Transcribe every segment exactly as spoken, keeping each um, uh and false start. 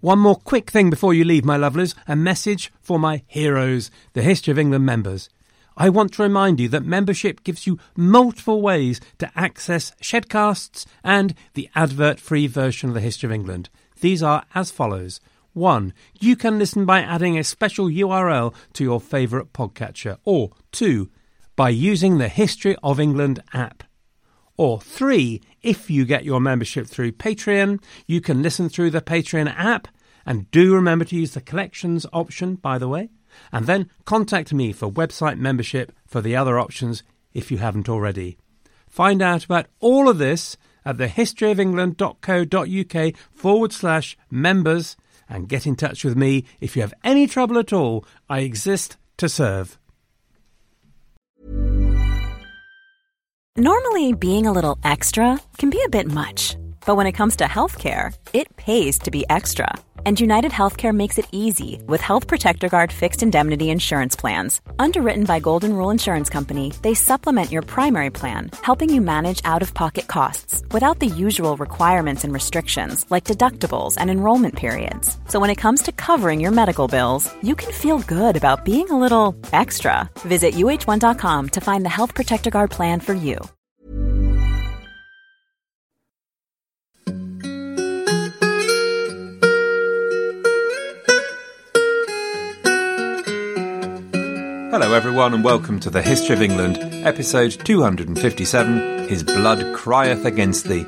One more quick thing before you leave, my lovelies, a message for my heroes, the History of England members. I want to remind you that membership gives you multiple ways to access Shedcasts and the advert-free version of the History of England. These are as follows. One, you can listen by adding a special U R L to your favourite podcatcher. Or two, by using the History of England app. Or three, if you get your membership through Patreon, you can listen through the Patreon app. And do remember to use the collections option, by the way. And then contact me for website membership for the other options if you haven't already. Find out about all of this at thehistoryofengland.co.uk forward slash members and get in touch with me if you have any trouble at all. I exist to serve. Normally, being a little extra can be a bit much. But when it comes to healthcare, it pays to be extra. And United Healthcare makes it easy with Health Protector Guard fixed indemnity insurance plans. Underwritten by Golden Rule Insurance Company, they supplement your primary plan, helping you manage out-of-pocket costs without the usual requirements and restrictions like deductibles and enrollment periods. So when it comes to covering your medical bills, you can feel good about being a little extra. Visit U H one dot com to find the Health Protector Guard plan for you. Hello everyone and welcome to the History of England, episode two hundred fifty-seven, His Blood Crieth Against Thee.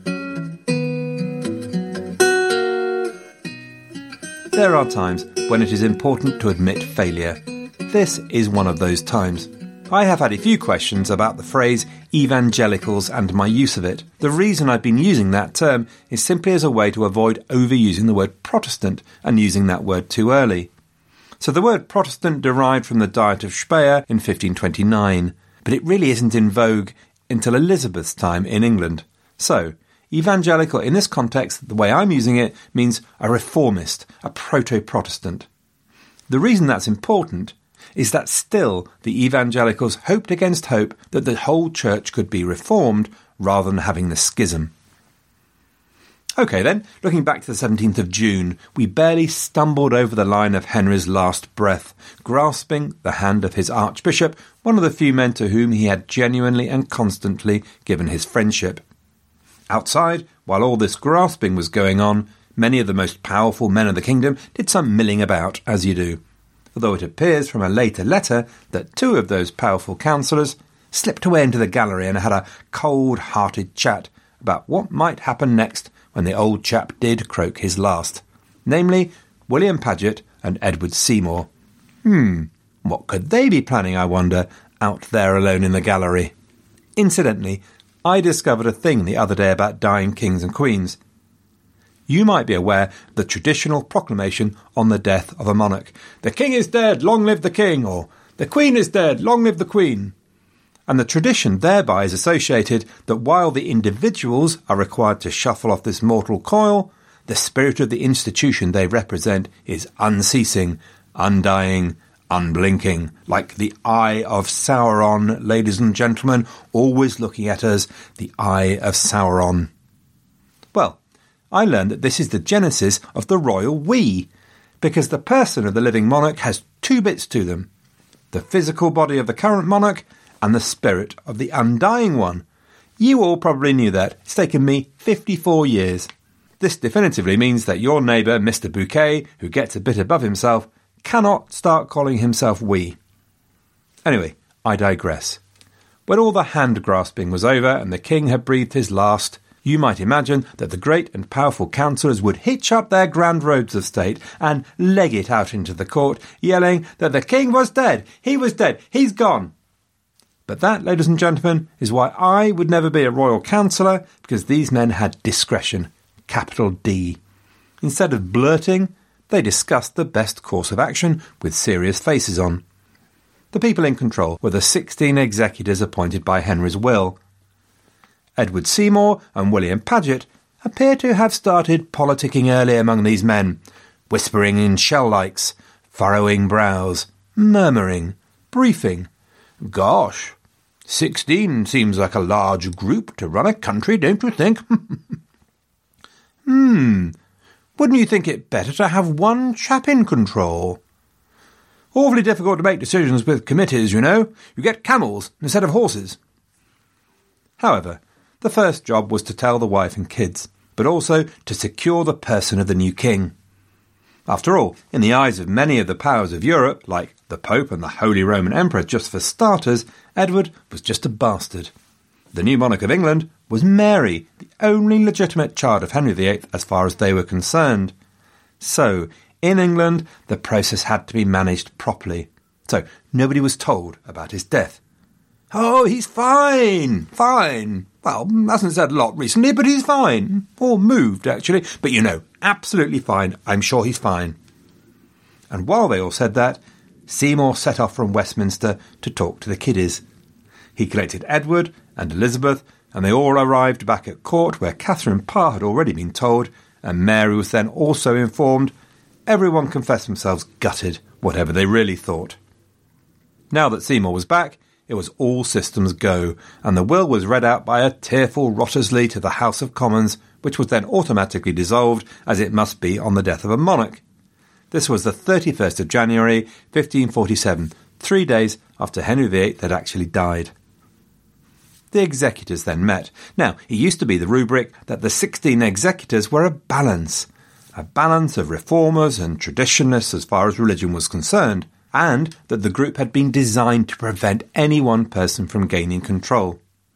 There are times when it is important to admit failure. This is one of those times. I have had a few questions about the phrase evangelicals and my use of it. The reason I've been using that term is simply as a way to avoid overusing the word Protestant and using that word too early. So the word Protestant derived from the Diet of Speyer in fifteen twenty-nine, but it really isn't in vogue until Elizabeth's time in England. So, evangelical in this context, the way I'm using it, means a reformist, a proto-Protestant. The reason that's important is that still the evangelicals hoped against hope that the whole church could be reformed rather than having the schism. OK then, looking back to the seventeenth of June, we barely stumbled over the line of Henry's last breath, grasping the hand of his archbishop, one of the few men to whom he had genuinely and constantly given his friendship. Outside, while all this grasping was going on, many of the most powerful men of the kingdom did some milling about, as you do, although it appears from a later letter that two of those powerful councillors slipped away into the gallery and had a cold-hearted chat about what might happen next when the old chap did croak his last, namely William Paget and Edward Seymour. Hmm, what could they be planning, I wonder, out there alone in the gallery? Incidentally, I discovered a thing the other day about dying kings and queens. You might be aware of the traditional proclamation on the death of a monarch. The king is dead, long live the king, or the queen is dead, long live the queen. And the tradition thereby is associated that while the individuals are required to shuffle off this mortal coil, the spirit of the institution they represent is unceasing, undying, unblinking, like the eye of Sauron, ladies and gentlemen, always looking at us, the eye of Sauron. Well, I learned that this is the genesis of the royal we, because the person of the living monarch has two bits to them, the physical body of the current monarch and the spirit of the undying one. You all probably knew that. It's taken me fifty-four years. This definitively means that your neighbour, Mister Bouquet, who gets a bit above himself, cannot start calling himself we. Anyway, I digress. When all the hand-grasping was over and the king had breathed his last, you might imagine that the great and powerful councillors would hitch up their grand robes of state and leg it out into the court, yelling that the king was dead, he was dead, he's gone. But that, ladies and gentlemen, is why I would never be a royal councillor, because these men had discretion, capital D. Instead of blurting, they discussed the best course of action with serious faces on. The people in control were the sixteen executors appointed by Henry's will. Edward Seymour and William Paget appear to have started politicking early among these men, whispering in shell-likes, furrowing brows, murmuring, briefing. Gosh, sixteen seems like a large group to run a country, don't you think? Hmm, Wouldn't you think it better to have one chap in control? Awfully difficult to make decisions with committees, you know. You get camels instead of horses. However, the first job was to tell the wife and kids, but also to secure the person of the new king. After all, in the eyes of many of the powers of Europe, like the Pope and the Holy Roman Emperor just for starters, Edward was just a bastard. The new monarch of England was Mary, the only legitimate child of Henry the Eighth as far as they were concerned. So, in England, the process had to be managed properly. So, nobody was told about his death. Oh, he's fine, fine. Well, hasn't said a lot recently, but he's fine. Or moved, actually. But you know, absolutely fine. I'm sure he's fine. And while they all said that, Seymour set off from Westminster to talk to the kiddies. He collected Edward and Elizabeth, and they all arrived back at court where Catherine Parr had already been told, and Mary was then also informed. Everyone confessed themselves gutted, whatever they really thought. Now that Seymour was back, it was all systems go, and the will was read out by a tearful Wriothesley to the House of Commons, which was then automatically dissolved, as it must be on the death of a monarch. This was the thirty-first of January, fifteen forty-seven, three days after Henry the Eighth had actually died. The executors then met. Now, it used to be the rubric that the sixteen executors were a balance, a balance of reformers and traditionalists as far as religion was concerned, and that the group had been designed to prevent any one person from gaining control.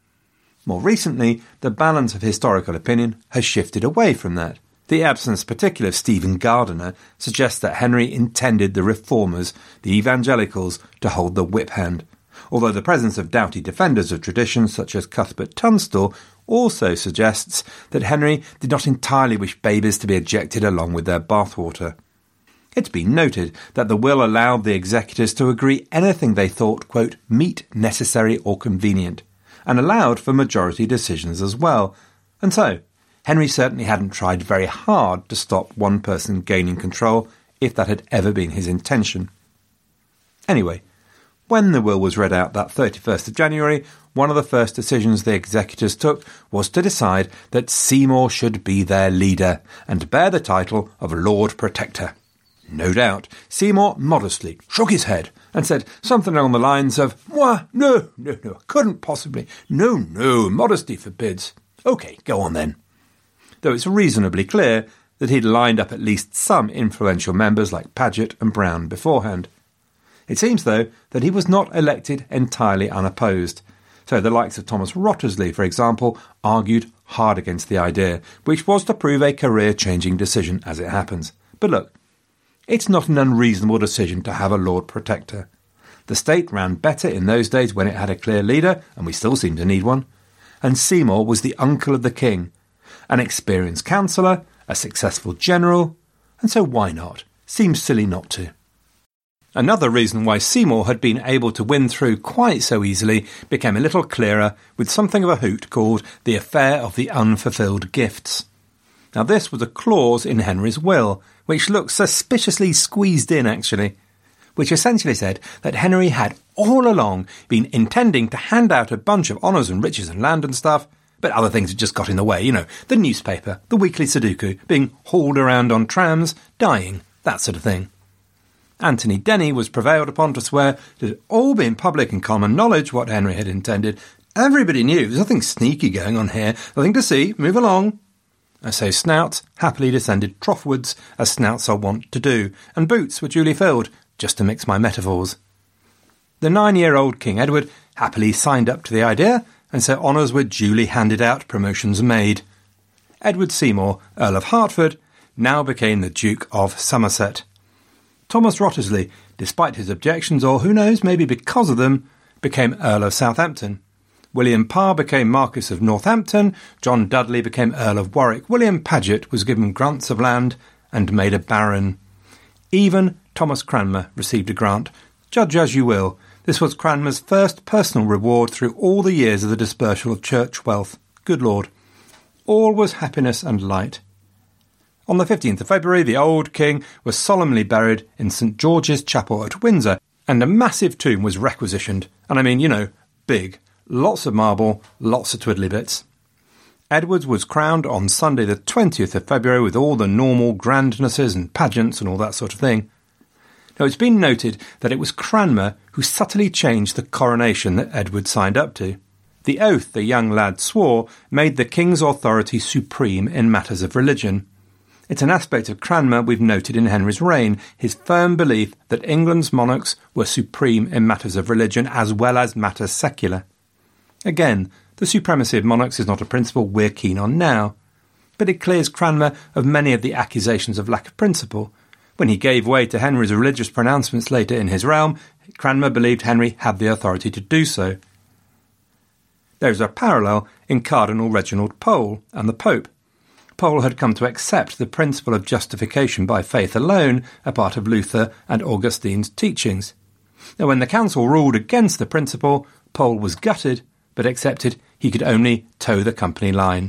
More recently, the balance of historical opinion has shifted away from that. The absence particularly of Stephen Gardiner suggests that Henry intended the reformers, the evangelicals, to hold the whip hand, although the presence of doughty defenders of tradition such as Cuthbert Tunstall also suggests that Henry did not entirely wish babies to be ejected along with their bathwater. It's been noted that the will allowed the executors to agree anything they thought, quote, meet, necessary or convenient, and allowed for majority decisions as well. And so, Henry certainly hadn't tried very hard to stop one person gaining control, if that had ever been his intention. Anyway, when the will was read out that thirty-first of January, one of the first decisions the executors took was to decide that Seymour should be their leader and bear the title of Lord Protector. No doubt, Seymour modestly shook his head and said something along the lines of, Moi, no, no, no, couldn't possibly, no, no, modesty forbids. OK, go on then. Though it's reasonably clear that he'd lined up at least some influential members like Paget and Brown beforehand. It seems, though, that he was not elected entirely unopposed. So the likes of Thomas Wriothesley, for example, argued hard against the idea, which was to prove a career-changing decision as it happens. But look, it's not an unreasonable decision to have a Lord Protector. The state ran better in those days when it had a clear leader, and we still seem to need one. And Seymour was the uncle of the king, an experienced counsellor, a successful general, and so why not? Seems silly not to. Another reason why Seymour had been able to win through quite so easily became a little clearer with something of a hoot called the Affair of the Unfulfilled Gifts. Now this was a clause in Henry's will, which looks suspiciously squeezed in actually, which essentially said that Henry had all along been intending to hand out a bunch of honours and riches and land and stuff, but other things had just got in the way, you know, the newspaper, the weekly Sudoku, being hauled around on trams, dying, that sort of thing. Anthony Denny was prevailed upon to swear it had all been public and common knowledge what Henry had intended. Everybody knew, there's nothing sneaky going on here, nothing to see, move along. And so snouts happily descended troughwards, as snouts are wont to do, and boots were duly filled, just to mix my metaphors. The nine-year-old King Edward happily signed up to the idea, and so honours were duly handed out, promotions made. Edward Seymour, Earl of Hertford, now became the Duke of Somerset. Thomas Wriothesley, despite his objections, or who knows, maybe because of them, became Earl of Southampton. William Parr became Marquess of Northampton, John Dudley became Earl of Warwick, William Paget was given grants of land and made a baron. Even Thomas Cranmer received a grant. Judge as you will, this was Cranmer's first personal reward through all the years of the dispersal of church wealth. Good Lord. All was happiness and light. On the fifteenth of February, the old king was solemnly buried in St George's Chapel at Windsor, and a massive tomb was requisitioned. And I mean, you know, big. Lots of marble, lots of twiddly bits. Edward was crowned on Sunday the twentieth of February with all the normal grandnesses and pageants and all that sort of thing. Now, it's been noted that it was Cranmer who subtly changed the coronation that Edward signed up to. The oath the young lad swore made the king's authority supreme in matters of religion. It's an aspect of Cranmer we've noted in Henry's reign, his firm belief that England's monarchs were supreme in matters of religion as well as matters secular. Again, the supremacy of monarchs is not a principle we're keen on now, but it clears Cranmer of many of the accusations of lack of principle. When he gave way to Henry's religious pronouncements later in his realm, Cranmer believed Henry had the authority to do so. There is a parallel in Cardinal Reginald Pole and the Pope. Pole had come to accept the principle of justification by faith alone, a part of Luther and Augustine's teachings. Now, when the council ruled against the principle, Pole was gutted, but accepted he could only toe the company line.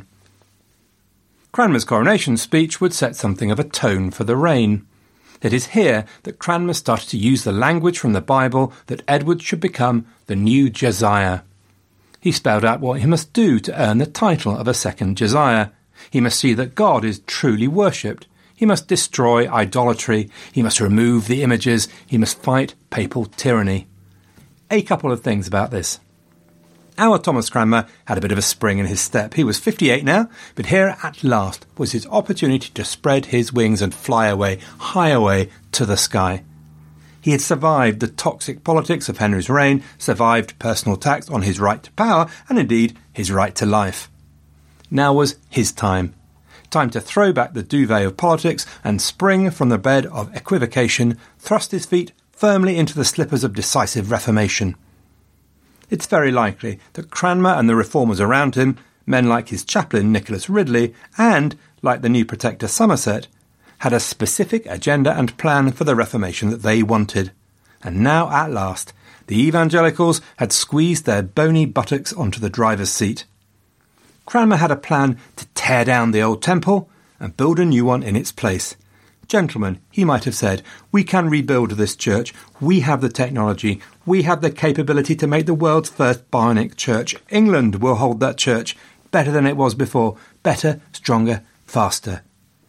Cranmer's coronation speech would set something of a tone for the reign. It is here that Cranmer started to use the language from the Bible that Edward should become the new Josiah. He spelled out what he must do to earn the title of a second Josiah. He must see that God is truly worshipped. He must destroy idolatry. He must remove the images. He must fight papal tyranny. A couple of things about this. Our Thomas Cranmer had a bit of a spring in his step. He was fifty-eight now, but here at last was his opportunity to spread his wings and fly away, high away to the sky. He had survived the toxic politics of Henry's reign, survived personal attacks on his right to power, and indeed his right to life. Now was his time. Time to throw back the duvet of politics and spring from the bed of equivocation, thrust his feet firmly into the slippers of decisive reformation. It's very likely that Cranmer and the reformers around him, men like his chaplain Nicholas Ridley and, like the new Protector Somerset, had a specific agenda and plan for the Reformation that they wanted. And now, at last, the evangelicals had squeezed their bony buttocks onto the driver's seat. Cranmer had a plan to tear down the old temple and build a new one in its place. Gentlemen, he might have said, we can rebuild this church. We have the technology. We have the capability to make the world's first bionic church. England will hold that church better than it was before. Better, stronger, faster.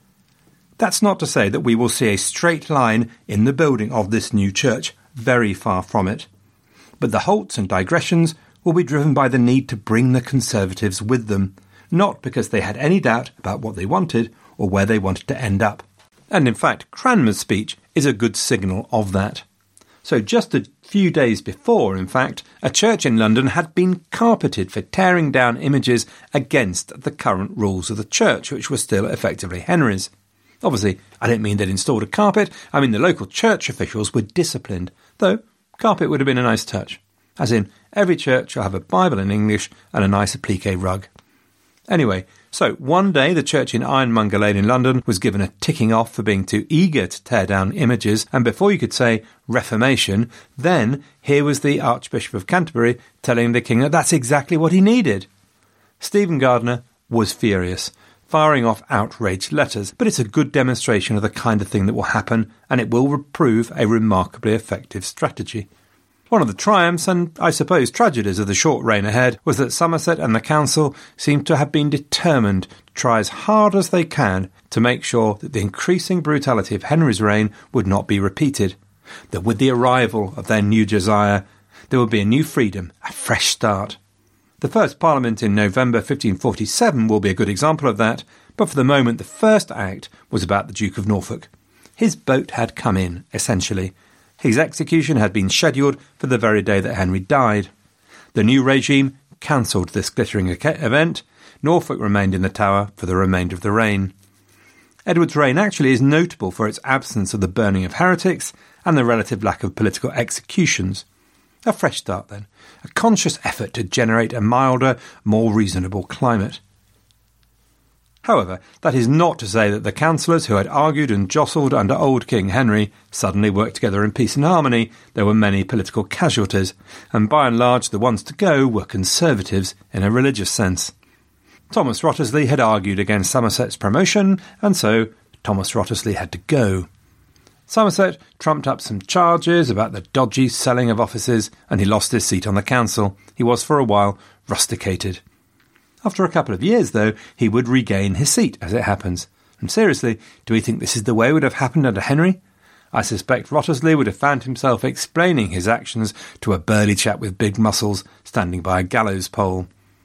That's not to say that we will see a straight line in the building of this new church. Very far from it. But the halts and digressions will be driven by the need to bring the Conservatives with them, not because they had any doubt about what they wanted or where they wanted to end up. And in fact, Cranmer's speech is a good signal of that. So just a few days before, in fact, a church in London had been carpeted for tearing down images against the current rules of the church, which were still effectively Henry's. Obviously, I don't mean they'd installed a carpet, I mean the local church officials were disciplined, though carpet would have been a nice touch. As in, every church will have a Bible in English and a nice applique rug. Anyway, so one day the church in Ironmonger Lane in London was given a ticking off for being too eager to tear down images, and before you could say Reformation, then here was the Archbishop of Canterbury telling the king that that's exactly what he needed. Stephen Gardiner was furious, firing off outraged letters, but it's a good demonstration of the kind of thing that will happen, and it will prove a remarkably effective strategy. One of the triumphs, and I suppose tragedies, of the short reign ahead was that Somerset and the council seemed to have been determined to try as hard as they can to make sure that the increasing brutality of Henry's reign would not be repeated, that with the arrival of their new Josiah, there would be a new freedom, a fresh start. The first Parliament in November fifteen forty-seven will be a good example of that, but for the moment the first act was about the Duke of Norfolk. His boat had come in, essentially. His execution had been scheduled for the very day that Henry died. The new regime cancelled this glittering event. Norfolk remained in the Tower for the remainder of the reign. Edward's reign actually is notable for its absence of the burning of heretics and the relative lack of political executions. A fresh start, then. A conscious effort to generate a milder, more reasonable climate. However, that is not to say that the councillors who had argued and jostled under old King Henry suddenly worked together in peace and harmony. There were many political casualties, and by and large the ones to go were Conservatives in a religious sense. Thomas Wriothesley had argued against Somerset's promotion, and so Thomas Wriothesley had to go. Somerset trumped up some charges about the dodgy selling of offices, and he lost his seat on the council. He was for a while rusticated. After a couple of years, though, he would regain his seat, as it happens. And seriously, do we think this is the way it would have happened under Henry? I suspect Wriothesley would have found himself explaining his actions to a burly chap with big muscles standing by a gallows pole.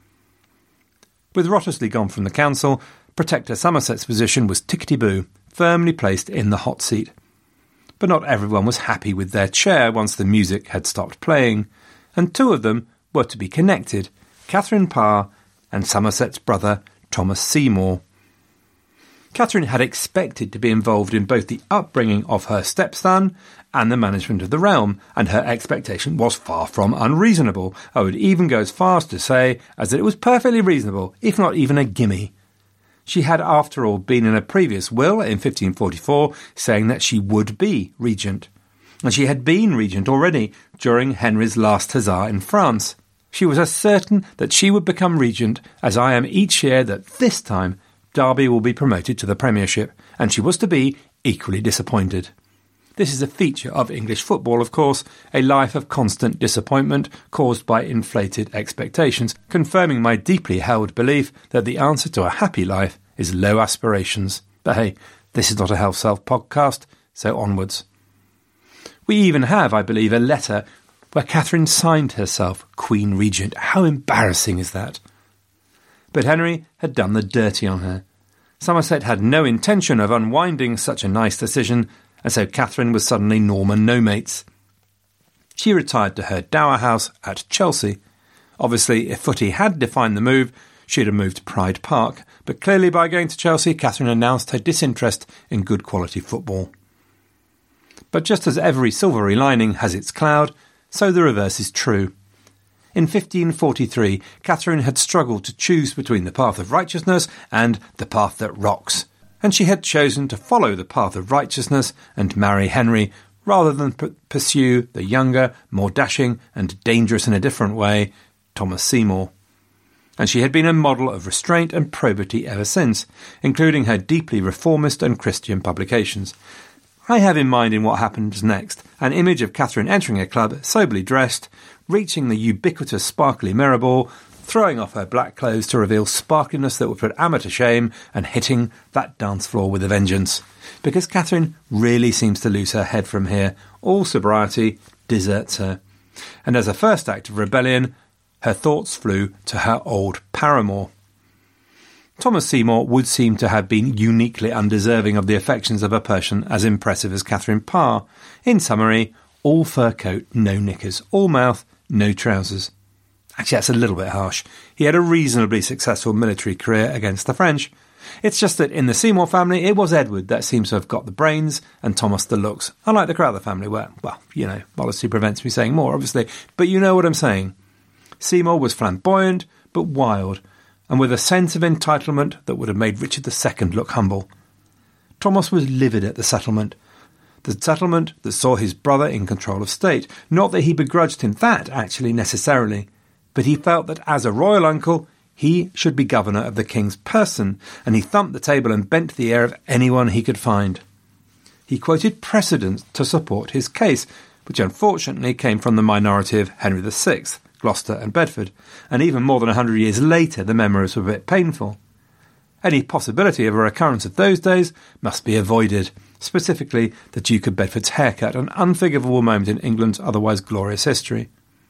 With Wriothesley gone from the council, Protector Somerset's position was tickety-boo, firmly placed in the hot seat. But not everyone was happy with their chair once the music had stopped playing, and two of them were to be connected, Catherine Parr and Somerset's brother Thomas Seymour. Catherine had expected to be involved in both the upbringing of her stepson and the management of the realm, and her expectation was far from unreasonable. I would even go as far as to say as that it was perfectly reasonable, if not even a gimme. She had, after all, been in a previous will in fifteen forty-four saying that she would be regent, and she had been regent already during Henry's last huzzah in France. She was as certain that she would become regent as I am each year that this time Derby will be promoted to the Premiership, and she was to be equally disappointed. This is a feature of English football, of course, a life of constant disappointment caused by inflated expectations, confirming my deeply held belief that the answer to a happy life is low aspirations. But hey, this is not a Health Self podcast, so onwards. We even have, I believe, a letter where Catherine signed herself Queen Regent. How embarrassing is that? But Henry had done the dirty on her. Somerset had no intention of unwinding such a nice decision, and so Catherine was suddenly Norman no-mates. She retired to her dower house at Chelsea. Obviously, if Footy had defined the move, she'd have moved to Pride Park, but clearly by going to Chelsea, Catherine announced her disinterest in good quality football. But just as every silvery lining has its cloud, so the reverse is true. In fifteen forty-three, Catherine had struggled to choose between the path of righteousness and the path that rocks, and she had chosen to follow the path of righteousness and marry Henry rather than p- pursue the younger, more dashing and dangerous in a different way, Thomas Seymour. And she had been a model of restraint and probity ever since, including her deeply reformist and Christian publications. I have in mind in what happens next an image of Catherine entering a club, soberly dressed, reaching the ubiquitous sparkly mirror ball, throwing off her black clothes to reveal sparkliness that would put Amma to shame, and hitting that dance floor with a vengeance. Because Catherine really seems to lose her head from here. All sobriety deserts her. And as a first act of rebellion, her thoughts flew to her old paramour. Thomas Seymour would seem to have been uniquely undeserving of the affections of a person as impressive as Catherine Parr. In summary, all fur coat, no knickers, all mouth, no trousers. Actually, that's a little bit harsh. He had a reasonably successful military career against the French. It's just that in the Seymour family, it was Edward that seems to have got the brains and Thomas the looks. Unlike the Crowther family where, well, you know, modesty prevents me saying more, obviously. But you know what I'm saying. Seymour was flamboyant, but wild, and with a sense of entitlement that would have made Richard the Second look humble. Thomas was livid at the settlement. The settlement that saw his brother in control of state. Not that he begrudged him that, actually, necessarily. But he felt that as a royal uncle, he should be governor of the king's person, and he thumped the table and bent the ear of anyone he could find. He quoted precedents to support his case, which unfortunately came from the minority of Henry the Sixth, Gloucester and Bedford, and even more than a hundred years later the memories were a bit painful. Any possibility of a recurrence of those days must be avoided, specifically the Duke of Bedford's haircut, an unforgivable moment in England's otherwise glorious history.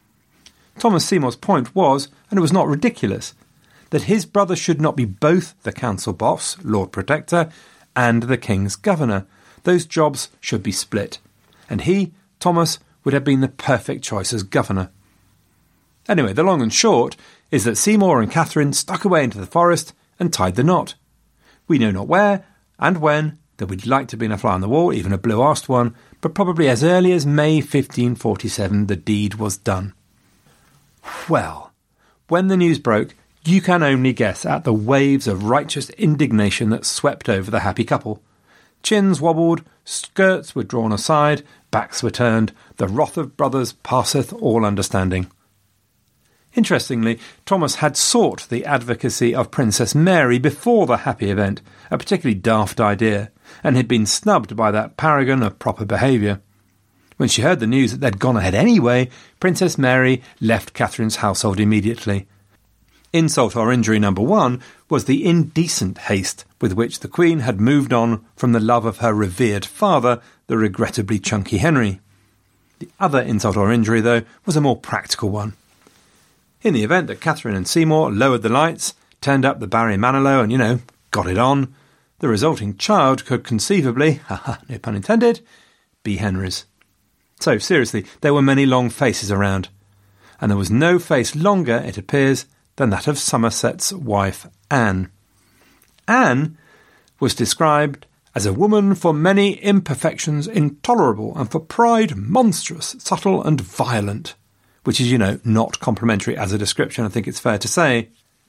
Thomas Seymour's point was, and it was not ridiculous, that his brother should not be both the council boss, Lord Protector, and the king's governor. Those jobs should be split, and he, Thomas, would have been the perfect choice as governor. Anyway, the long and short is that Seymour and Catherine stuck away into the forest and tied the knot. We know not where and when, though we'd like to have been a fly on the wall, even a blue-arsed one, but probably as early as May fifteen forty-seven the deed was done. Well, when the news broke, you can only guess at the waves of righteous indignation that swept over the happy couple. Chins wobbled, skirts were drawn aside, backs were turned, the wrath of brothers passeth all understanding. Interestingly, Thomas had sought the advocacy of Princess Mary before the happy event, a particularly daft idea, and had been snubbed by that paragon of proper behaviour. When she heard the news that they'd gone ahead anyway, Princess Mary left Catherine's household immediately. Insult or injury number one was the indecent haste with which the Queen had moved on from the love of her revered father, the regrettably chunky Henry. The other insult or injury, though, was a more practical one. In the event that Catherine and Seymour lowered the lights, turned up the Barry Manilow and, you know, got it on, the resulting child could conceivably, haha, no pun intended, be Henry's. So, seriously, there were many long faces around, and there was no face longer, it appears, than that of Somerset's wife, Anne. Anne was described as a woman for many imperfections intolerable, and for pride monstrous, subtle and violent, which is, you know, not complimentary as a description, I think it's fair to say.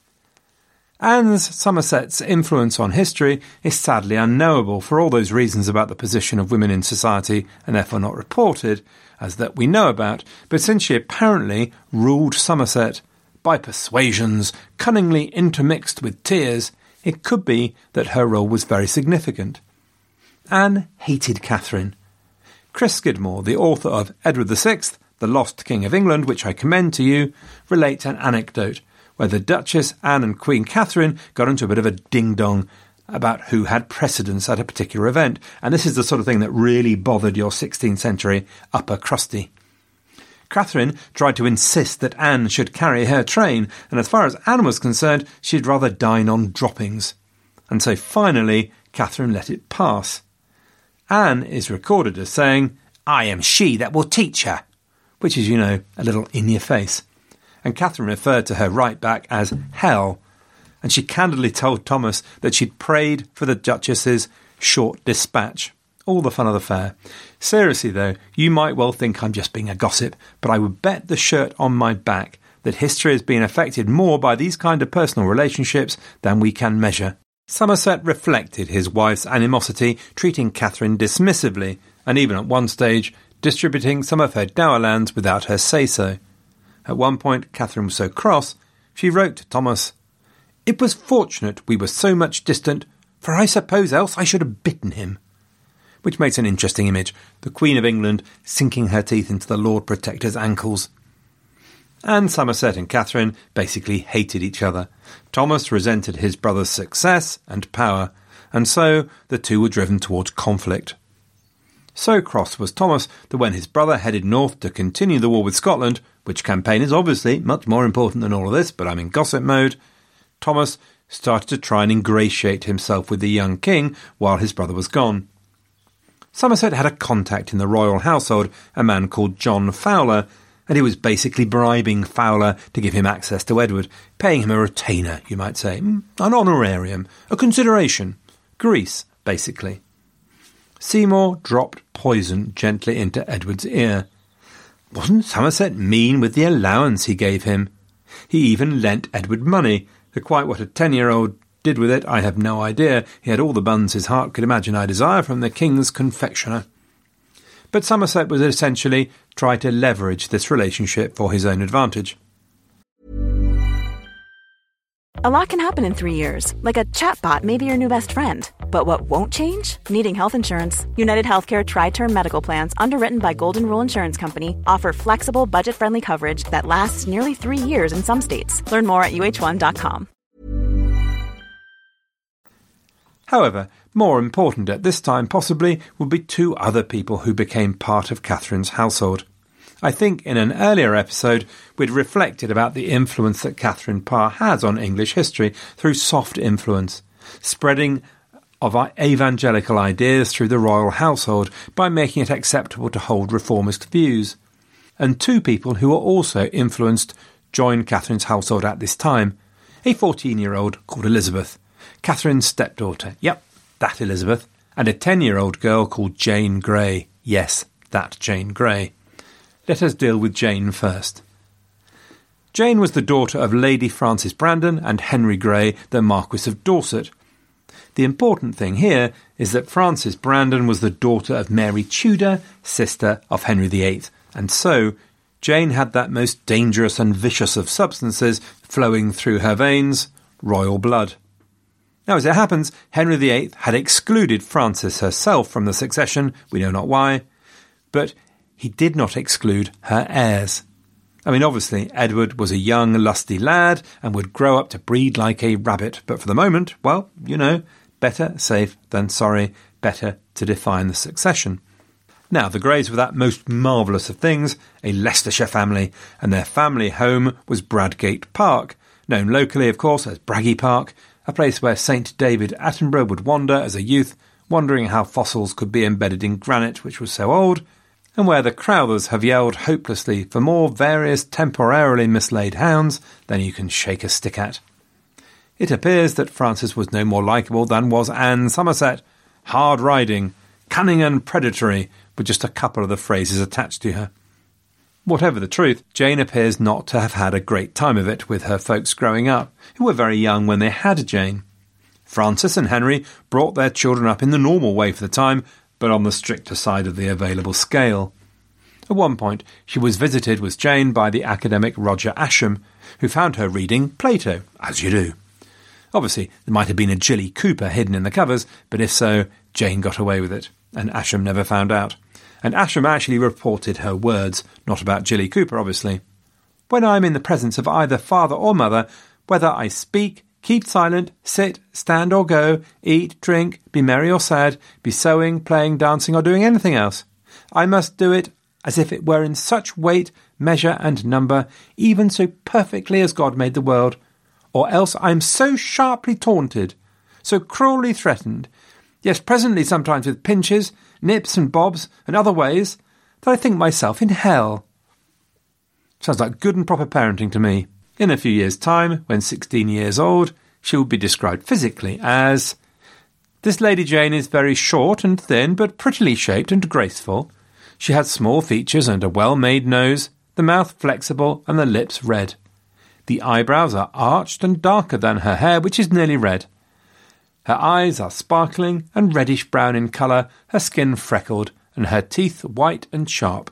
Anne's Somerset's influence on history is sadly unknowable for all those reasons about the position of women in society and therefore not reported, as that we know about, but since she apparently ruled Somerset by persuasions cunningly intermixed with tears, it could be that her role was very significant. Anne hated Catherine. Chris Skidmore, the author of Edward the Sixth, The Lost King of England, which I commend to you, relates an anecdote where the Duchess Anne and Queen Catherine got into a bit of a ding-dong about who had precedence at a particular event, and this is the sort of thing that really bothered your sixteenth century upper crusty. Catherine tried to insist that Anne should carry her train, and as far as Anne was concerned, she'd rather dine on droppings. And so finally, Catherine let it pass. Anne is recorded as saying, "I am she that will teach her," which is, you know, a little in your face. And Catherine referred to her right back as hell, and she candidly told Thomas that she'd prayed for the Duchess's short dispatch. All the fun of the fair. Seriously, though, you might well think I'm just being a gossip, but I would bet the shirt on my back that history has been affected more by these kind of personal relationships than we can measure. Somerset reflected his wife's animosity, treating Catherine dismissively, and even at one stage distributing some of her dower lands without her say-so. At one point, Catherine was so cross, she wrote to Thomas, "It was fortunate we were so much distant, for I suppose else I should have bitten him." Which makes an interesting image, the Queen of England sinking her teeth into the Lord Protector's ankles. And Somerset and Catherine basically hated each other. Thomas resented his brother's success and power, and so the two were driven towards conflict. So cross was Thomas that when his brother headed north to continue the war with Scotland, which campaign is obviously much more important than all of this, but I'm in gossip mode, Thomas started to try and ingratiate himself with the young king while his brother was gone. Somerset had a contact in the royal household, a man called John Fowler, and he was basically bribing Fowler to give him access to Edward, paying him a retainer, you might say, an honorarium, a consideration, grease, basically. Seymour dropped poison gently into Edward's ear. Wasn't Somerset mean with the allowance he gave him? He even lent Edward money, though quite what a ten-year-old did with it, I have no idea. He had all the buns his heart could imagine I desire from the king's confectioner. But Somerset would essentially try to leverage this relationship for his own advantage. A lot can happen in three years, like a chatbot may be your new best friend. But what won't change? Needing health insurance. United Healthcare Tri-Term Medical Plans, underwritten by Golden Rule Insurance Company, offer flexible, budget-friendly coverage that lasts nearly three years in some states. Learn more at U H one dot com. However, more important at this time possibly would be two other people who became part of Catherine's household. I think in an earlier episode we'd reflected about the influence that Catherine Parr has on English history through soft influence, spreading of evangelical ideas through the royal household by making it acceptable to hold reformist views. And two people who were also influenced joined Catherine's household at this time, a fourteen-year-old called Elizabeth, Catherine's stepdaughter, yep, that Elizabeth, and a ten-year-old girl called Jane Grey, yes, that Jane Grey. Let us deal with Jane first. Jane was the daughter of Lady Frances Brandon and Henry Grey, the Marquis of Dorset. The important thing here is that Frances Brandon was the daughter of Mary Tudor, sister of Henry the Eighth, and so Jane had that most dangerous and vicious of substances flowing through her veins, royal blood. Now, as it happens, Henry the Eighth had excluded Frances herself from the succession, we know not why, but he did not exclude her heirs. I mean, obviously, Edward was a young, lusty lad and would grow up to breed like a rabbit, but for the moment, well, you know, better safe than sorry, better to define the succession. Now, the Greys were that most marvellous of things, a Leicestershire family, and their family home was Bradgate Park, known locally, of course, as Braggy Park, a place where Saint David Attenborough would wander as a youth, wondering how fossils could be embedded in granite which was so old, and where the Crowthers have yelled hopelessly for more various temporarily mislaid hounds than you can shake a stick at. It appears that Frances was no more likeable than was Anne Somerset, hard-riding, cunning and predatory, with just a couple of the phrases attached to her. Whatever the truth, Jane appears not to have had a great time of it with her folks growing up, who were very young when they had Jane. Frances and Henry brought their children up in the normal way for the time, but on the stricter side of the available scale. At one point, she was visited with Jane by the academic Roger Ascham, who found her reading Plato, as you do. Obviously, there might have been a Jilly Cooper hidden in the covers, but if so, Jane got away with it, and Ascham never found out. And Ascham actually reported her words, not about Jilly Cooper, obviously. When I am in the presence of either father or mother, whether I speak, keep silent, sit, stand or go, eat, drink, be merry or sad, be sewing, playing, dancing or doing anything else, I must do it as if it were in such weight, measure and number, even so perfectly as God made the world, or else I am so sharply taunted, so cruelly threatened, yes, presently sometimes with pinches, nips and bobs and other ways, that I think myself in hell. Sounds like good and proper parenting to me. In a few years' time, when sixteen years old, she will be described physically as, "This Lady Jane is very short and thin, but prettily shaped and graceful. She has small features and a well-made nose, the mouth flexible and the lips red. The eyebrows are arched and darker than her hair, which is nearly red. Her eyes are sparkling and reddish-brown in colour, her skin freckled, and her teeth white and sharp."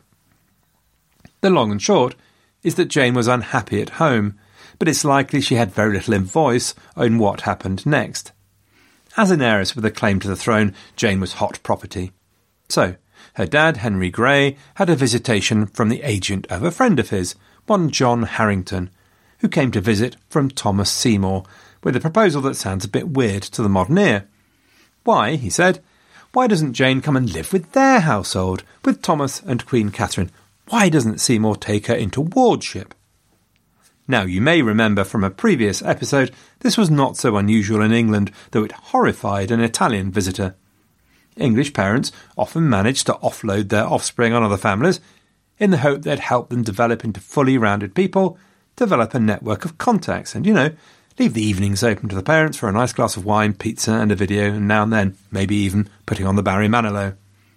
The long and short is that Jane was unhappy at home, but it's likely she had very little in voice in what happened next. As an heiress with a claim to the throne, Jane was hot property. So, her dad, Henry Grey, had a visitation from the agent of a friend of his, one John Harrington, who came to visit from Thomas Seymour, with a proposal that sounds a bit weird to the modern ear. Why, he said, why doesn't Jane come and live with their household, with Thomas and Queen Catherine? Why doesn't Seymour take her into wardship? Now, you may remember from a previous episode, this was not so unusual in England, though it horrified an Italian visitor. English parents often managed to offload their offspring on other families, in the hope they'd help them develop into fully rounded people, develop a network of contacts, and, you know, leave the evenings open to the parents for a nice glass of wine, pizza and a video, and now and then, maybe even putting on the Barry Manilow.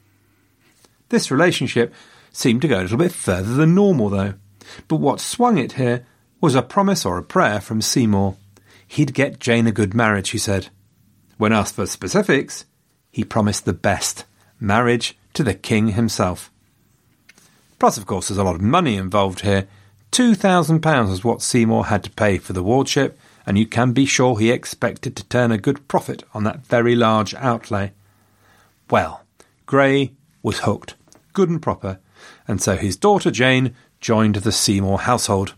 This relationship seemed to go a little bit further than normal, though. But what swung it here was a promise or a prayer from Seymour. He'd get Jane a good marriage, he said. When asked for specifics, he promised the best, marriage to the king himself. Plus, of course, there's a lot of money involved here. Two thousand pounds was what Seymour had to pay for the wardship, and you can be sure he expected to turn a good profit on that very large outlay. Well, Grey was hooked, good and proper, and so his daughter Jane joined the Seymour household.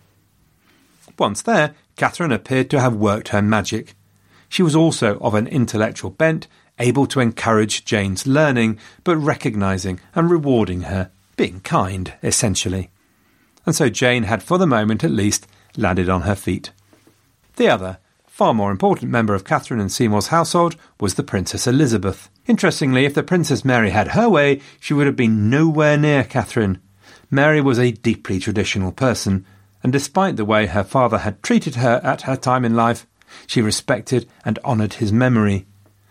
Once there, Catherine appeared to have worked her magic. She was also of an intellectual bent, able to encourage Jane's learning, but recognising and rewarding her, being kind, essentially. And so Jane had, for the moment at least, landed on her feet. The other, far more important member of Catherine and Seymour's household was the Princess Elizabeth. Interestingly, if the Princess Mary had her way, she would have been nowhere near Catherine. Mary was a deeply traditional person, and despite the way her father had treated her at her time in life, she respected and honoured his memory.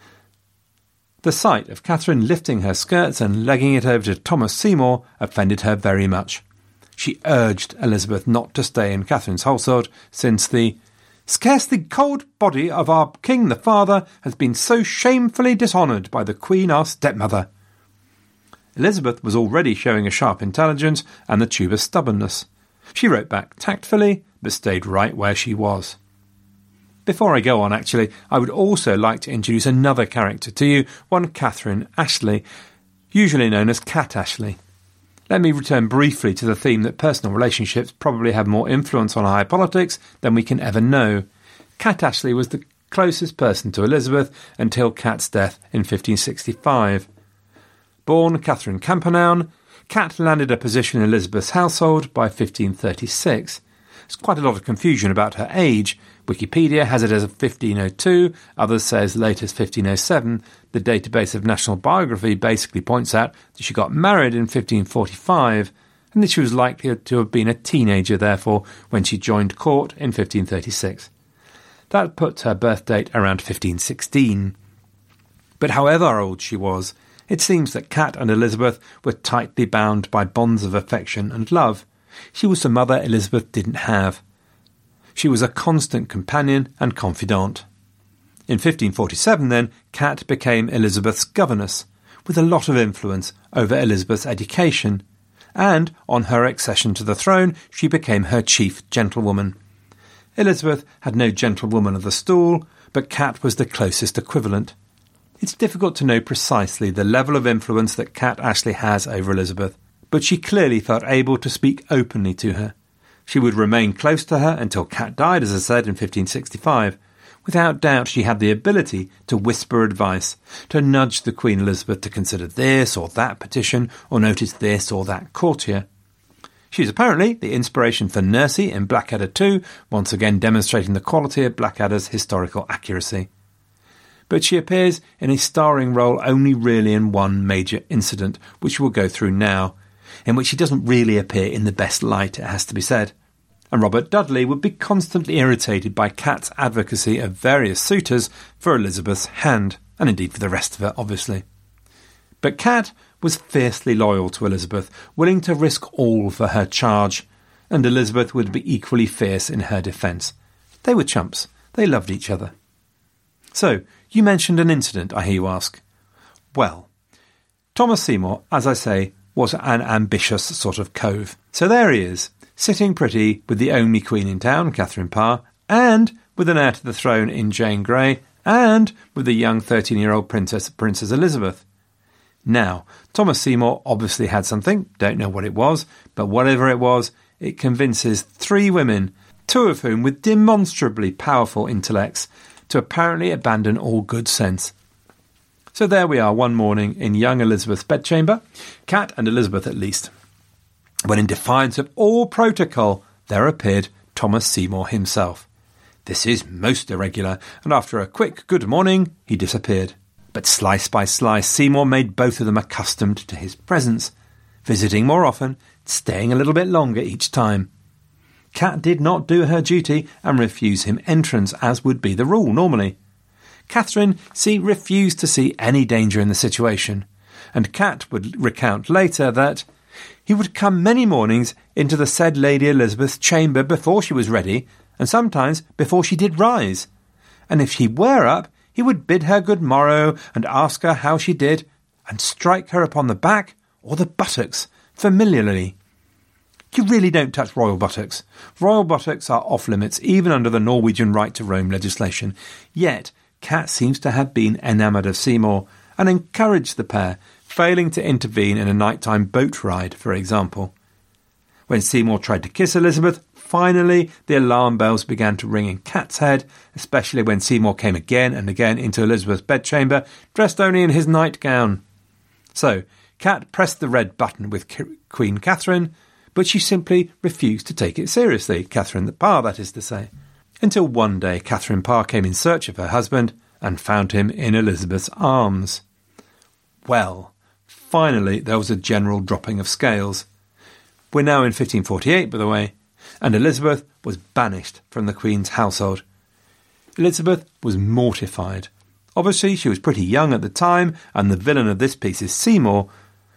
The sight of Catherine lifting her skirts and legging it over to Thomas Seymour offended her very much. She urged Elizabeth not to stay in Catherine's household, since the "Scarce the cold body of our king the father has been so shamefully dishonoured by the queen our stepmother." Elizabeth was already showing a sharp intelligence and the Tudor stubbornness. She wrote back tactfully, but stayed right where she was. Before I go on, actually, I would also like to introduce another character to you, one Catherine Ashley, usually known as Cat Ashley. Let me return briefly to the theme that personal relationships probably have more influence on high politics than we can ever know. Cat Ashley was the closest person to Elizabeth until Cat's death in fifteen sixty-five. Born Catherine Campernoun, Cat landed a position in Elizabeth's household by fifteen thirty-six. There's quite a lot of confusion about her age. Wikipedia has it as fifteen oh two, others say as late as fifteen oh seven. The database of national biography basically points out that she got married in fifteen forty-five, and that she was likely to have been a teenager, therefore, when she joined court in fifteen thirty-six. That puts her birth date around fifteen sixteen. But however old she was, it seems that Cat and Elizabeth were tightly bound by bonds of affection and love. She was the mother Elizabeth didn't have. She was a constant companion and confidant. In fifteen forty-seven, then, Cat became Elizabeth's governess, with a lot of influence over Elizabeth's education, and, on her accession to the throne, she became her chief gentlewoman. Elizabeth had no gentlewoman of the stool, but Cat was the closest equivalent. It's difficult to know precisely the level of influence that Cat Ashley has over Elizabeth, but she clearly felt able to speak openly to her. She would remain close to her until Cat died, as I said, in fifteen sixty-five. Without doubt, she had the ability to whisper advice, to nudge the Queen Elizabeth to consider this or that petition, or notice this or that courtier. She is apparently the inspiration for Nursey in Blackadder two, once again demonstrating the quality of Blackadder's historical accuracy. But she appears in a starring role only really in one major incident, which we'll go through now, in which she doesn't really appear in the best light, it has to be said. And Robert Dudley would be constantly irritated by Cat's advocacy of various suitors for Elizabeth's hand, and indeed for the rest of her, obviously. But Cat was fiercely loyal to Elizabeth, willing to risk all for her charge, and Elizabeth would be equally fierce in her defence. They were chumps. They loved each other. So, you mentioned an incident, I hear you ask. Well, Thomas Seymour, as I say, was an ambitious sort of cove. So there he is, sitting pretty with the only queen in town, Catherine Parr, and with an heir to the throne in Jane Grey, and with the young thirteen-year-old Princess, Princess Elizabeth. Now, Thomas Seymour obviously had something, don't know what it was, but whatever it was, it convinces three women, two of whom with demonstrably powerful intellects, to apparently abandon all good sense. So there we are one morning in young Elizabeth's bedchamber, Cat and Elizabeth at least, when in defiance of all protocol, there appeared Thomas Seymour himself. This is most irregular, and after a quick good morning, he disappeared. But slice by slice, Seymour made both of them accustomed to his presence, visiting more often, staying a little bit longer each time. Cat did not do her duty and refuse him entrance, as would be the rule normally. Catherine, see, refused to see any danger in the situation, and Cat would recount later that he would come many mornings into the said Lady Elizabeth's chamber before she was ready, and sometimes before she did rise, and if she were up, he would bid her good morrow and ask her how she did, and strike her upon the back or the buttocks familiarly. You really don't touch royal buttocks. Royal buttocks are off limits, even under the Norwegian right to roam legislation. Yet, Cat seems to have been enamoured of Seymour and encouraged the pair, failing to intervene in a nighttime boat ride, for example. When Seymour tried to kiss Elizabeth, finally the alarm bells began to ring in Cat's head, especially when Seymour came again and again into Elizabeth's bedchamber, dressed only in his nightgown. So, Cat pressed the red button with Queen Catherine, but she simply refused to take it seriously, Catherine Parr, that is to say, until one day Catherine Parr came in search of her husband and found him in Elizabeth's arms. Well, finally there was a general dropping of scales. We're now in fifteen forty-eight, by the way, and Elizabeth was banished from the Queen's household. Elizabeth was mortified. Obviously, she was pretty young at the time, and the villain of this piece is Seymour,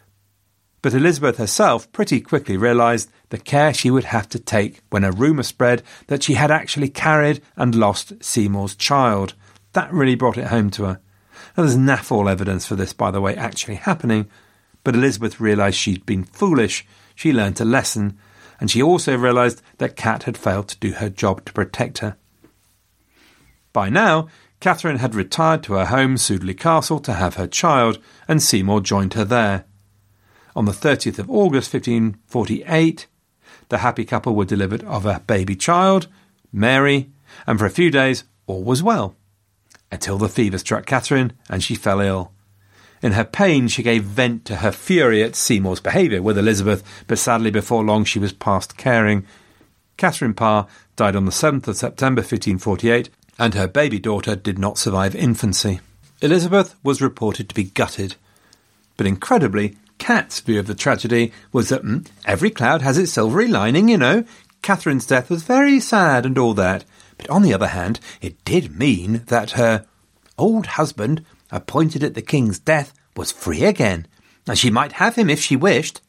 but Elizabeth herself pretty quickly realised the care she would have to take when a rumour spread that she had actually carried and lost Seymour's child. That really brought it home to her. Now, there's naff all evidence for this, by the way, actually happening, but Elizabeth realised she'd been foolish, she learnt a lesson, and she also realised that Cat had failed to do her job to protect her. By now, Catherine had retired to her home, Sudeley Castle, to have her child, and Seymour joined her there. On the thirtieth of August fifteen forty-eight, the happy couple were delivered of a baby child, Mary, and for a few days all was well, until the fever struck Catherine and she fell ill. In her pain, she gave vent to her fury at Seymour's behaviour with Elizabeth, but sadly before long she was past caring. Catherine Parr died on the seventh of September fifteen forty-eight, and her baby daughter did not survive infancy. Elizabeth was reported to be gutted, but incredibly, Cat's view of the tragedy was that mm, every cloud has its silvery lining, you know. Catherine's death was very sad and all that, but on the other hand, it did mean that her old husband, appointed at the king's death, was free again, and she might have him if she wished.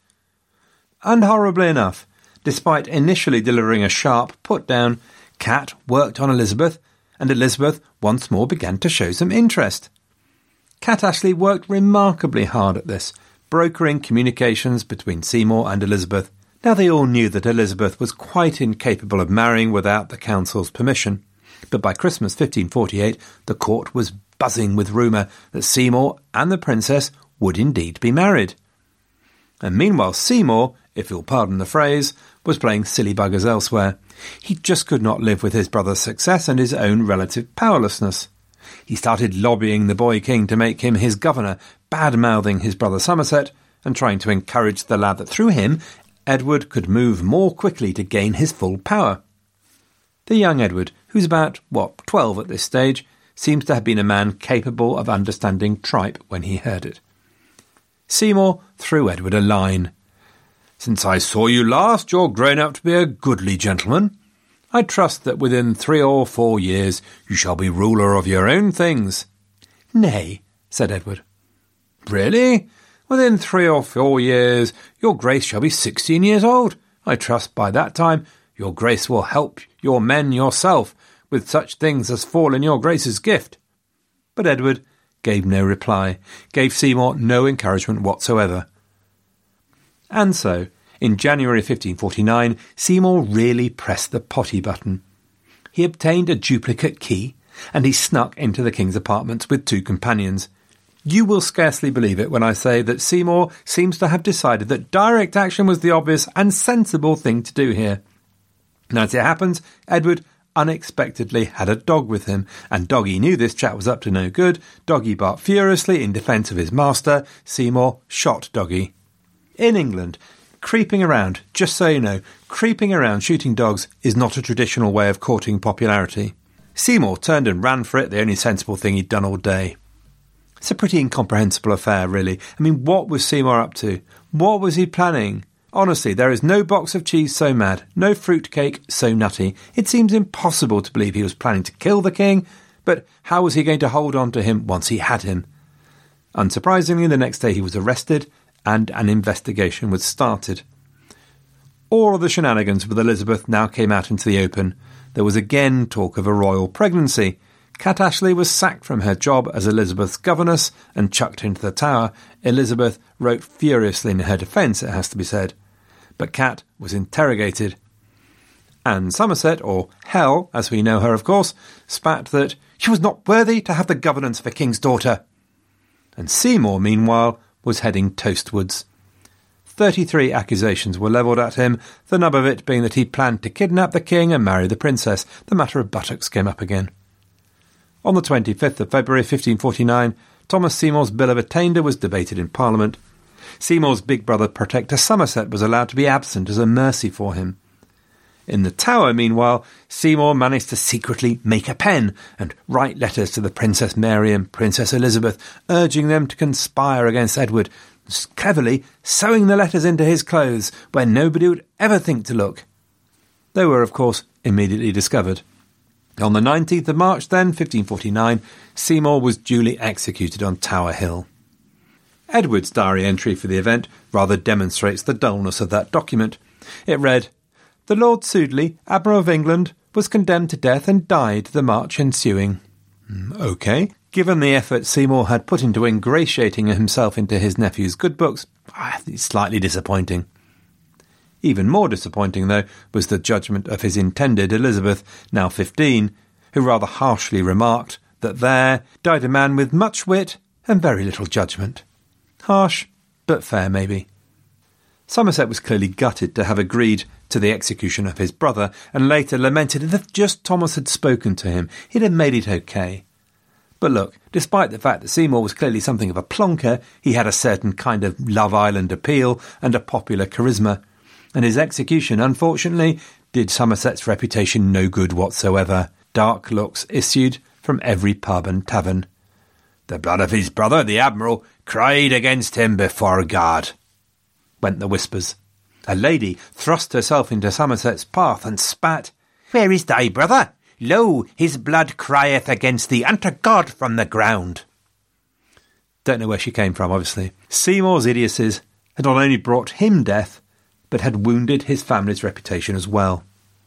And horribly enough, despite initially delivering a sharp put-down, Cat worked on Elizabeth, and Elizabeth once more began to show some interest. Cat Ashley worked remarkably hard at this, brokering communications between Seymour and Elizabeth. Now they all knew that Elizabeth was quite incapable of marrying without the council's permission, but by Christmas fifteen forty-eight the court was buzzing with rumour that Seymour and the princess would indeed be married. And meanwhile Seymour, if you'll pardon the phrase, was playing silly buggers elsewhere. He just could not live with his brother's success and his own relative powerlessness. He started lobbying the boy king to make him his governor, bad-mouthing his brother Somerset, and trying to encourage the lad that through him Edward could move more quickly to gain his full power. The young Edward, who's about, what, twelve at this stage, seems to have been a man capable of understanding tripe when he heard it. Seymour threw Edward a line. "Since I saw you last, you're grown up to be a goodly gentleman. I trust that within three or four years you shall be ruler of your own things." "Nay," said Edward. "Really? Within three or four years your grace shall be sixteen years old. I trust by that time your grace will help your men yourself with such things as fall in your grace's gift." But Edward gave no reply, gave Seymour no encouragement whatsoever. And so, in January fifteen forty-nine, Seymour really pressed the potty button. He obtained a duplicate key, and he snuck into the king's apartments with two companions. You will scarcely believe it when I say that Seymour seems to have decided that direct action was the obvious and sensible thing to do here. Now, as it happens, Edward unexpectedly had a dog with him, and Doggy knew this chap was up to no good. Doggy barked furiously in defence of his master. Seymour shot Doggy. In England, creeping around, just so you know, creeping around shooting dogs is not a traditional way of courting popularity. Seymour turned and ran for it, the only sensible thing he'd done all day. It's a pretty incomprehensible affair, really. I mean, what was Seymour up to? What was he planning? Honestly, there is no box of cheese so mad, no fruit cake so nutty. It seems impossible to believe he was planning to kill the king, but how was he going to hold on to him once he had him? Unsurprisingly, the next day he was arrested, and an investigation was started. All of the shenanigans with Elizabeth now came out into the open. There was again talk of a royal pregnancy. Cat Ashley was sacked from her job as Elizabeth's governess and chucked into the Tower. Elizabeth wrote furiously in her defence, it has to be said. But Cat was interrogated. Anne Somerset, or Hell, as we know her of course, spat that she was not worthy to have the governance of a king's daughter. And Seymour, meanwhile, was heading toastwards. Thirty-three accusations were levelled at him, the nub of it being that he planned to kidnap the king and marry the princess. The matter of buttocks came up again. On the twenty-fifth of February fifteen forty-nine, Thomas Seymour's Bill of Attainder was debated in Parliament. Seymour's big brother Protector Somerset was allowed to be absent as a mercy for him. In the Tower, meanwhile, Seymour managed to secretly make a pen and write letters to the Princess Mary and Princess Elizabeth, urging them to conspire against Edward, cleverly sewing the letters into his clothes where nobody would ever think to look. They were, of course, immediately discovered. On the nineteenth of March, then, fifteen forty-nine, Seymour was duly executed on Tower Hill. Edward's diary entry for the event rather demonstrates the dullness of that document. It read, "The Lord Sudeley, Admiral of England, was condemned to death and died the March ensuing." OK. Given the effort Seymour had put into ingratiating himself into his nephew's good books, it's slightly disappointing. Even more disappointing, though, was the judgment of his intended Elizabeth, now fifteen, who rather harshly remarked that there died a man with much wit and very little judgment. Harsh, but fair, maybe. Somerset was clearly gutted to have agreed to the execution of his brother, and later lamented that if just Thomas had spoken to him, he'd have made it okay. But look, despite the fact that Seymour was clearly something of a plonker, he had a certain kind of Love Island appeal and a popular charisma, and his execution, unfortunately, did Somerset's reputation no good whatsoever. Dark looks issued from every pub and tavern. The blood of his brother, the Admiral, cried against him before God, went the whispers. A lady thrust herself into Somerset's path and spat, Where is thy brother? Lo, his blood crieth against thee unto God from the ground. Don't know where she came from, obviously. Seymour's idiocies had not only brought him death, but had wounded his family's reputation as well.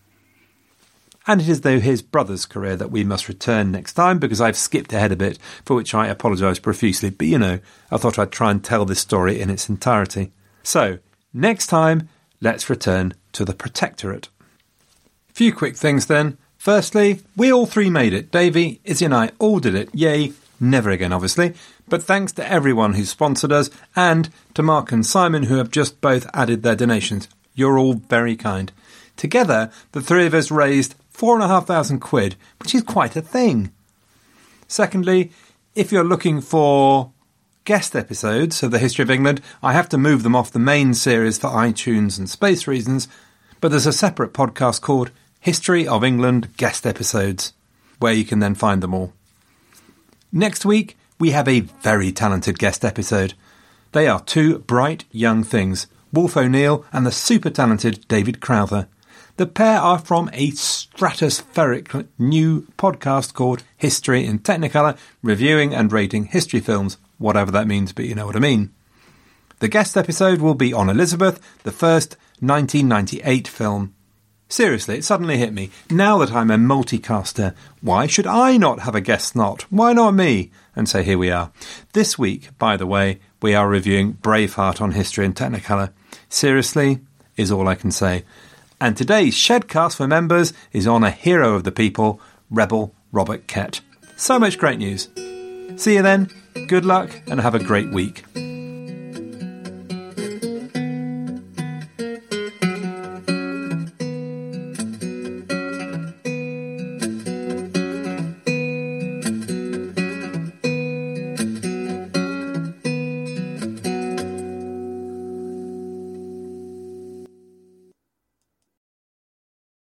And it is though his brother's career that we must return next time, because I've skipped ahead a bit, for which I apologise profusely. But, you know, I thought I'd try and tell this story in its entirety. So, next time, let's return to the Protectorate. Few quick things then. Firstly, we all three made it. Davey, Izzy and I all did it. Yay. Never again, obviously. But thanks to everyone who sponsored us, and to Mark and Simon, who have just both added their donations. You're all very kind. Together, the three of us raised four and a half thousand quid, which is quite a thing. Secondly, if you're looking for guest episodes of the History of England, I have to move them off the main series for iTunes and space reasons, but there's a separate podcast called History of England Guest Episodes, where you can then find them all. Next week, we have a very talented guest episode. They are two bright young things, Wolf O'Neill and the super talented David Crowther. The pair are from a stratospheric new podcast called History in Technicolor, reviewing and rating history films, whatever that means, but you know what I mean. The guest episode will be on Elizabeth, the first nineteen ninety-eight film. Seriously, it suddenly hit me. Now that I'm a multicaster, why should I not have a guest slot? Why not me? And so here we are. This week, by the way, we are reviewing Braveheart on History in Technicolor. Seriously, is all I can say. And today's Shedcast for members is on a hero of the people, Rebel Robert Kett. So much great news. See you then, good luck, and have a great week.